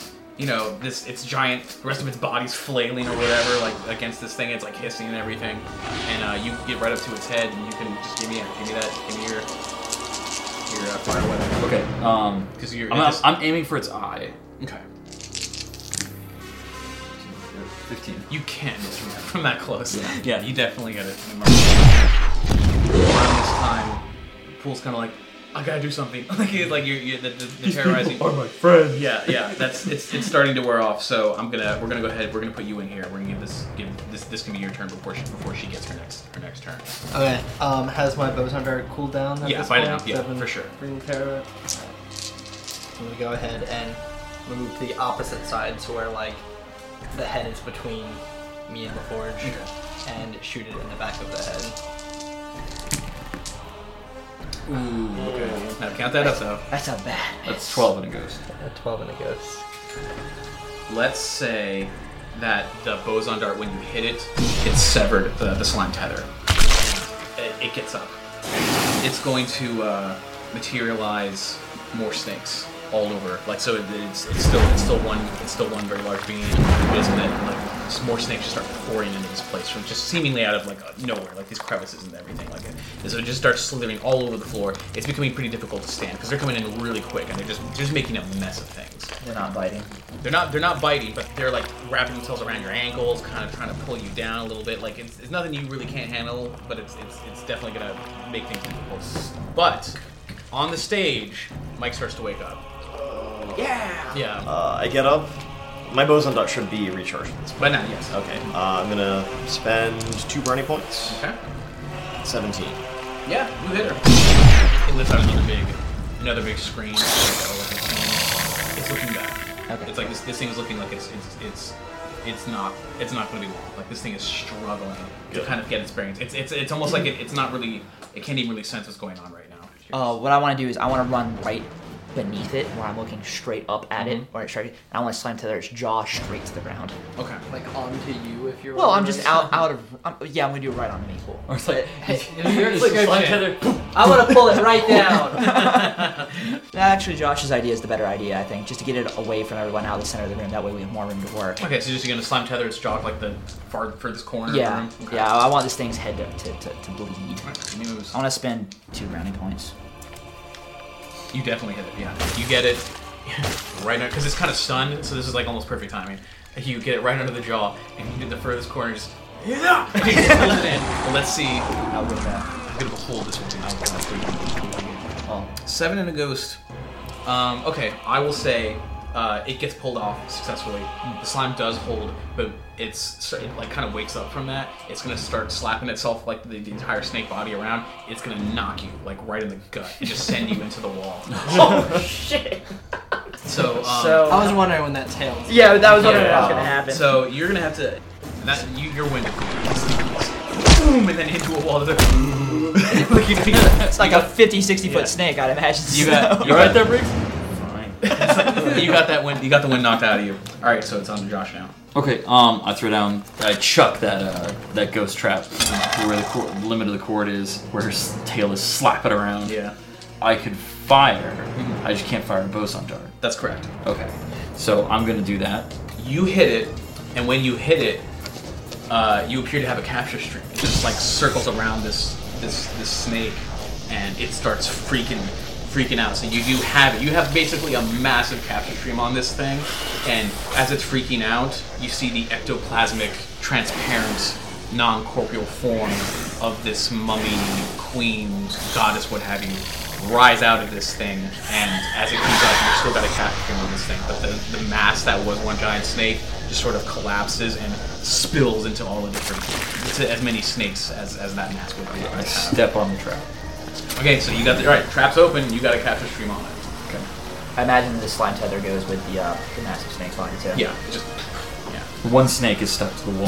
It's giant. The rest of its body's flailing or whatever, like against this thing. It's like hissing and everything, and you get right up to its head, and you can just give me your fire weapon. Okay. Because I'm aiming for its eye. okay. 15. You can from that close. Yeah. You definitely get it. Around this time, Pool's kind of like, I gotta do something. like you're the terrorizing. Are my friends. Yeah. It's starting to wear off. So we're gonna go ahead. We're gonna put you in here. We're gonna this can be your turn before she gets her next turn. Okay. Has my boson dart cooled down? At Yeah, this by point? now. Yeah, Seven for sure. Green terror. I'm gonna go ahead and move to the opposite side, so where like the head is between me and the forge, and shoot it in the back of the head. Ooh. Okay. Now count that up though. That's a bad. That's 12 and it goes. 12 and it goes. Let's say that the boson dart, when you hit it, it severed the slime tether. It gets up. It's going to materialize more snakes all over. Like so, it's still one very large being. But it's gonna some more snakes just start pouring into this place from just seemingly out of nowhere, like these crevices and everything like it. And so it just starts slithering all over the floor. It's becoming pretty difficult to stand because they're coming in really quick and they're just making a mess of things. They're not biting. They're not biting, but they're like wrapping themselves around your ankles, kind of trying to pull you down a little bit. Like it's nothing you really can't handle, but it's definitely gonna make things difficult. But on the stage, Mike starts to wake up. Yeah. I get up. My boson dart should be recharged at this point. But now, yes. Okay. I'm gonna spend 2 brownie points. Okay. 17. Yeah, you hit her. It lifts out another big screen. It's looking bad. Okay. It's like this thing is looking like it's not going to be long. Like this thing is struggling to kind of get its bearings. It's almost like it can't even really sense what's going on right now. What I want to do is I want to run right beneath it, where I'm looking straight up at it, or straight. And I want to slam tether its jaw straight to the ground. Okay. Like onto you if you're. Well, I'm just out of. Yeah, I'm gonna do it right on the equal. Or it's like, It's like slime tether. I want to pull it right down. Actually, Josh's idea is the better idea, I think, just to get it away from everyone out of the center of the room. That way we have more room to work. Okay, so just you're gonna slime tether its jaw like the furthest corner Yeah, of the room? Okay. yeah. I want this thing's head to bleed. Alright, give me moves. I want to spend 2 grounding points. You definitely hit it, yeah. You get it right now, because it's kind of stunned, so this is like almost perfect timing. You get it right under the jaw, and you get the furthest corner, just yeah, and you just hold it in. Well, let's see. How good that? I'm gonna hold this one. 7 and a ghost. Okay, I will say it gets pulled off successfully. The slime does hold, but it like kind of wakes up from that. It's gonna start slapping itself like the entire snake body around. It's gonna knock you like right in the gut and just send you into the wall. Oh shit! So I was wondering when that tail. Yeah, that was what Yeah. was gonna happen. So you're gonna have to. You're winded. Boom, and then into a wall. It's like a 50-60 foot Yeah. snake, I'd imagine. You got. You right there, Briggs? Fine. You got that wind. You got the wind knocked out of you. All right, so it's on to Josh now. Okay, I throw down, I chuck that ghost trap where the limit of the cord is, where his tail is slapping around. Yeah, I could fire, I just can't fire a boson dart. that's correct. Okay, so I'm gonna do that. You hit it, and when you hit it, you appear to have a capture stream. It just like circles around this snake, and it starts freaking out. So you do have it. You have basically a massive capture stream on this thing, and as it's freaking out, you see the ectoplasmic, transparent, non-corporeal form of this mummy, queen, goddess, what have you, rise out of this thing. And as it comes up, you've still got a capture stream on this thing, but the mass that was one giant snake just sort of collapses and spills into all the different, to as many snakes as that mass would be. I step on the trap. Okay, so you got all right. Trap's open. You got a capture stream on it. Okay. I imagine the slime tether goes with the massive snake on it too. Yeah, just yeah. One snake is stuck to the wall.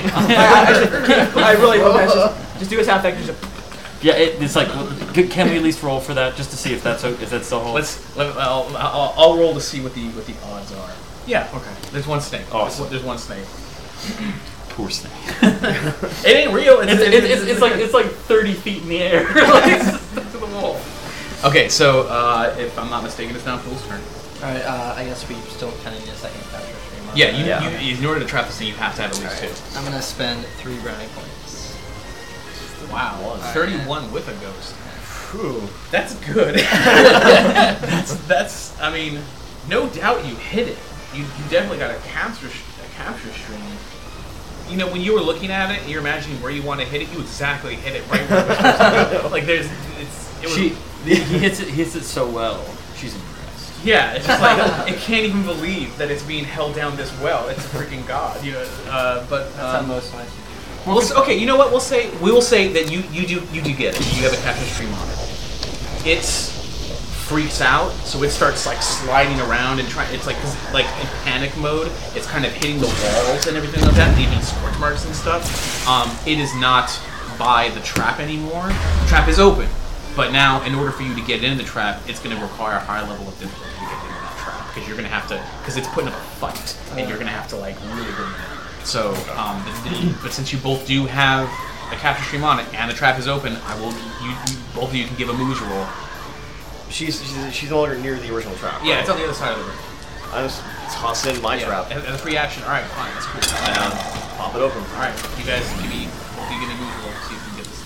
I really hope that's just do a sound effect. Just Yeah, it's like, can we at least roll for that just to see if that's the whole? I'll roll to see what the odds are. Yeah. Okay. There's one snake. Awesome. There's one snake. Poor snake. It ain't real. It's like 30 feet in the air. Like, it's stuck to the wall. Okay, so if I'm not mistaken, it's now Fool's turn. Alright, I guess we still kind of need a second capture stream. on Yeah, that. you in order to trap this thing, you have to have at least Alright, two. I'm gonna spend 3 grounding points. Wow, 31 with a ghost. Whew. That's good. that's. I mean, no doubt you hit it. You definitely got a capture stream. You know, when you were looking at it and you're imagining where you want to hit it, you exactly hit it right where it was supposed to go. Like He hits it so well. She's impressed. yeah, it's just like it can't even believe that it's being held down this well. It's a freaking god, you know. But That's how most of my okay, you know what? We will say that you do get it. You have a capture stream on it. It freaks out, so it starts like sliding around and trying. It's like in panic mode. It's kind of hitting the walls and everything like that, leaving scorch marks and stuff. It is not by the trap anymore. The trap is open, but now in order for you to get into the trap, it's going to require a higher level of difficulty to get into that trap because you're going to have to because it's putting up a fight and you're going to have to like really go in there. So, but since you both do have a capture stream on it and the trap is open, I will. You both of you can give a moves roll. She's no longer near the original trap. Yeah, right? it's on the other side of the room. I just toss in my trap As a free action. All right, fine, that's cool. and pop it open. All right, you guys give me a move roll to see if you can get this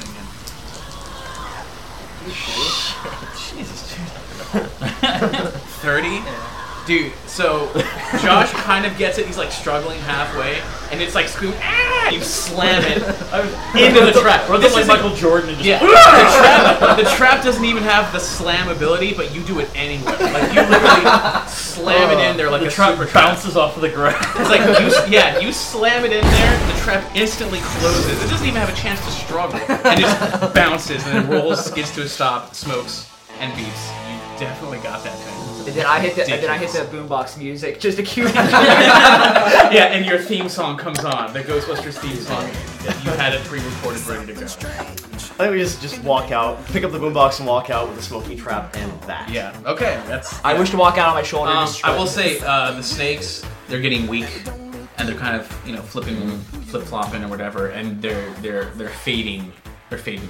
thing in. Jesus, dude. 30. Dude, so Josh kind of gets it. He's like struggling halfway, and it's like screaming. Ah! You slam it into the trap. This is like Michael Jordan. And just Yeah, the trap doesn't even have the slam ability, but you do it anyway. Like you literally slam it in there like the a trap super trap. bounces off of the ground. It's like you slam it in there, the trap instantly closes. It doesn't even have a chance to struggle, and just bounces and then rolls, skids to a stop, smokes, and beeps. You definitely got that thing. And then I hit the boombox music just to cue. Yeah, and your theme song comes on, the Ghostbusters theme song. You had it pre-recorded, ready to go. I think we just walk out, pick up the boombox and walk out with the smoking trap and that. Yeah. Okay. That's. I wish to walk out on my shoulder. Just I will say the snakes, they're getting weak, and they're kind of flipping, flip-flopping or whatever, and they're fading. They're fading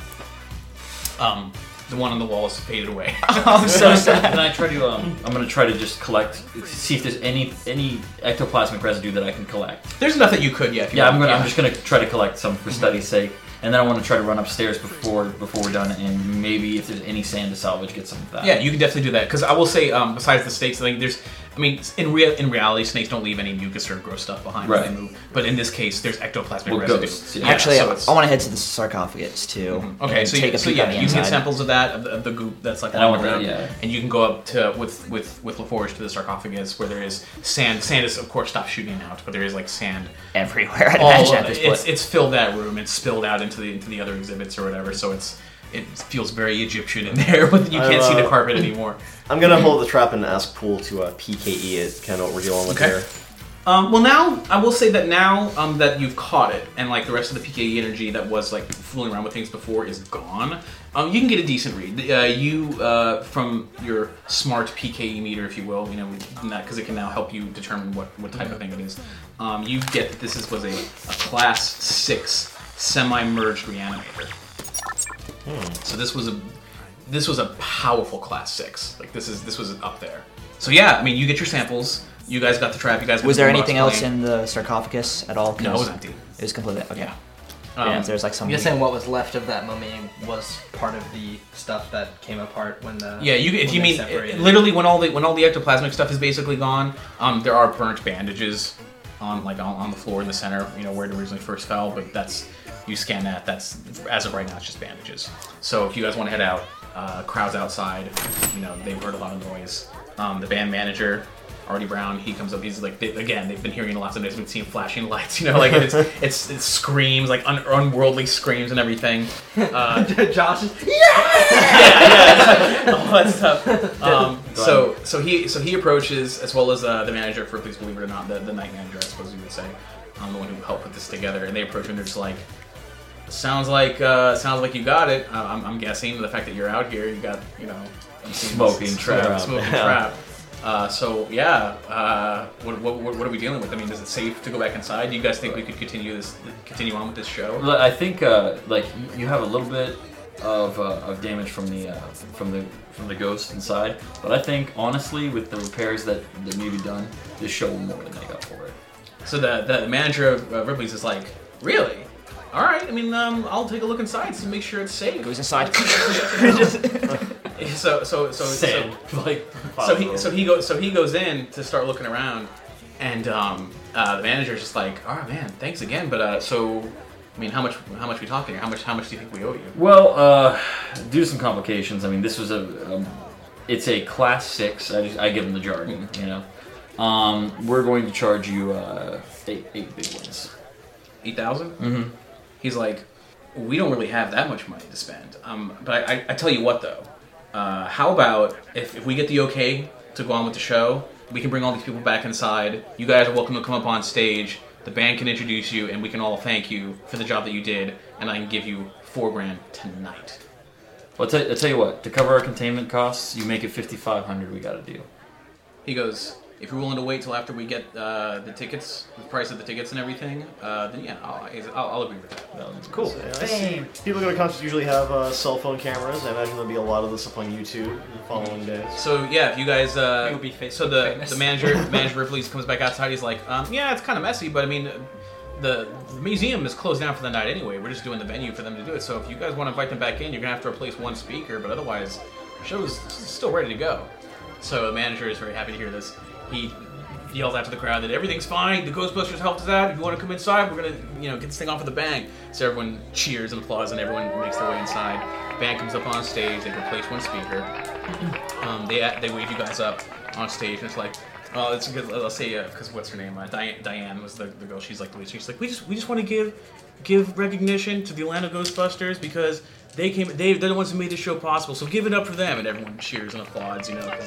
away. The one on the wall is faded away. I'm so sad. Can I try to? I'm gonna try to just see if there's any ectoplasmic residue that I can collect. There's nothing you could yet. Yeah, I'm just gonna try to collect some for study's sake, and then I want to try to run upstairs before we're done, and maybe if there's any sand to salvage, get some of that. Yeah, you can definitely do that. Because I will say, besides the snakes, in reality, snakes don't leave any mucus or gross stuff behind when they move. But in this case, there's ectoplasmic residue. Ghosts, yeah. Actually, so I want to head to the sarcophagus too. Okay, and so take a peek on the you can inside. get samples of that of the goop that's like And I on want the ground, and you can go up to with LaForge to the sarcophagus where there is sand. Sand is of course stopped shooting out, but there is like sand everywhere. I'd all imagine at this point. it's filled that room. It's spilled out into the other exhibits or whatever. So it feels very Egyptian in there, but you can't see the carpet anymore. I'm gonna hold the trap and ask Pool to PKE it, kind of what we're dealing with here. Well, now I will say that now that you've caught it, and like the rest of the PKE energy that was like fooling around with things before is gone, you can get a decent read. You from your smart PKE meter, if you will, because it can now help you determine what type of thing it is. You get that this was a Class 6 semi-merged reanimator. So this was a powerful Class 6. Like this was up there. So yeah, I mean, you get your samples. You guys got the trap. You guys. Was there anything else in the sarcophagus at all? No, it was empty. It was completely okay. Yeah. Yeah, there's like some. You're saying what was left of that mummy was part of the stuff that came apart when the if you mean separated. literally when all the ectoplasmic stuff is basically gone, there are burnt bandages on the floor in the center, where it originally first fell. But you scan that. That's as of right now, it's just bandages. So if you guys want to head out, crowds outside, they've heard a lot of noise. The band manager, Artie Brown, he comes up. He's like, they've been hearing lots of noise. We've seen flashing lights, like it's screams, like unworldly screams and everything. Josh is all that stuff. So he approaches, as well as the manager for Please Believe It or Not, the night manager, I suppose you would say, the one who helped put this together. And they approach him and they're just like, sounds like you got it. I'm guessing the fact that you're out here, you got smoking trap. So yeah, what are we dealing with? I mean, is it safe to go back inside? Do you guys think we could continue on with this show? I think you have a little bit of damage from the ghost inside, but I think honestly, with the repairs that may be done, this show will more than make up for it. So the manager of Ripley's is like, really? All right. I mean, I'll take a look inside to make sure it's safe. Goes inside. So he goes in to start looking around, and the manager's just like, "Oh man, thanks again." But I mean, how much we talking here? How much do you think we owe you? Well, due to some complications, I mean, this was it's a Class 6. I give them the jargon, We're going to charge you 8 big ones. 8,000? Mm-hmm. He's like, we don't really have that much money to spend. But I tell you what though, how about if we get the okay to go on with the show, we can bring all these people back inside. You guys are welcome to come up on stage. The band can introduce you, and we can all thank you for the job that you did. And I can give you $4,000 tonight. Well, I'll tell you what. To cover our containment costs, you make it $5,500. We got a deal. He goes, if you're willing to wait till after we get the tickets, the price of the tickets and everything, then yeah, I'll agree with that. Cool. Yeah, I see. People go to concerts usually have cell phone cameras. I imagine there'll be a lot of this up on YouTube in the following days. So yeah, if you guys, You'll be the manager Ripley comes back outside. He's like, yeah, it's kind of messy, but I mean, the museum is closed down for the night anyway. We're just doing the venue for them to do it. So if you guys want to invite them back in, you're gonna have to replace one speaker, but otherwise, the show's still ready to go. So the manager is very happy to hear this. He yells out to the crowd that everything's fine. The Ghostbusters helped us out. If you want to come inside, we're gonna, get this thing off with a bang. So everyone cheers and applauds, and everyone makes their way inside. The band comes up on stage. They replace one speaker. They wave you guys up on stage, and it's like, oh, it's good. I'll say because what's her name? Diane was the girl. She's like the lead. She's like, we just want to give recognition to the Atlanta Ghostbusters because They're the ones who made this show possible. So give it up for them, and everyone cheers and applauds. You know,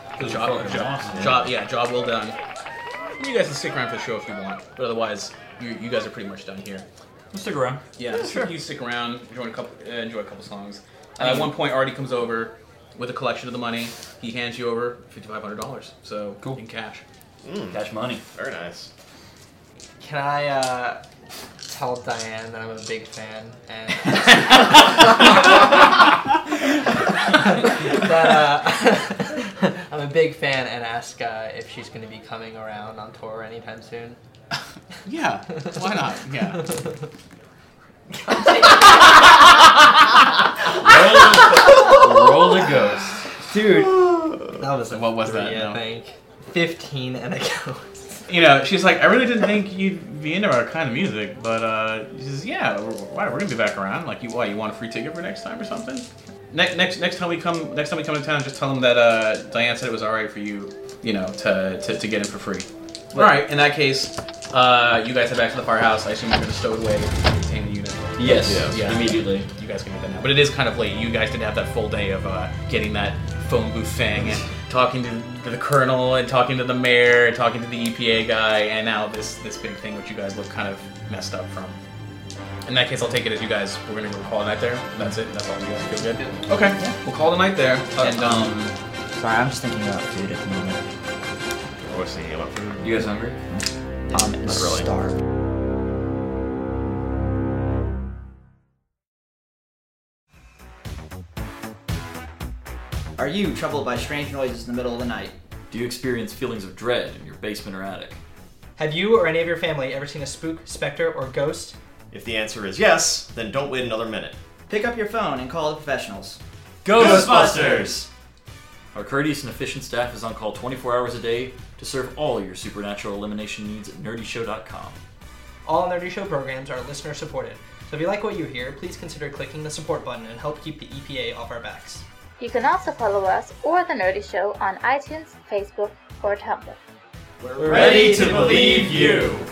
job well done. You guys can stick around for the show if you want, but otherwise, you guys are pretty much done here. We'll stick around. Yeah, sure. You stick around, enjoy a couple songs. At one point, Artie comes over with a collection of the money. He hands you over $5,500. So cool. In cash. Cash money. Very nice. Can I tell Diane that I'm a big fan and that I'm a big fan and ask if she's going to be coming around on tour anytime soon? Yeah, why not? Yeah. Roll the ghost. Dude, that was what was that? I think 15 and a ghost. You know, she's like, I really didn't think you'd be into our kind of music, but she says, yeah, we're gonna be back around. Like, you want a free ticket for next time or something? Next time we come to town, just tell them that Diane said it was all right for you, you know, to get in for free. All right. In that case, you guys head back to the firehouse. I assume you're gonna stow it away and contain the unit. Yes. Yeah. Immediately. You guys can do that now. But it is kind of late. You guys didn't have that full day of getting that phone booth thing and talking to the colonel and talking to the mayor and talking to the EPA guy, and now this big thing which you guys look kind of messed up from. In that case, I'll take it as you guys we're gonna call it a night there. That's it. That's all you guys feel good. Okay, we'll call it a night there. And Sorry, I'm just thinking about food at the moment. I was thinking about food. You guys hungry? Not really. Starved. Are you troubled by strange noises in the middle of the night? Do you experience feelings of dread in your basement or attic? Have you or any of your family ever seen a spook, specter, or ghost? If the answer is yes, then don't wait another minute. Pick up your phone and call the professionals. Ghostbusters! Our courteous and efficient staff is on call 24 hours a day to serve all your supernatural elimination needs at nerdyshow.com. All Nerdy Show programs are listener supported, so if you like what you hear, please consider clicking the support button and help keep the EPA off our backs. You can also follow us or The Nerdy Show on iTunes, Facebook, or Tumblr. We're ready to believe you!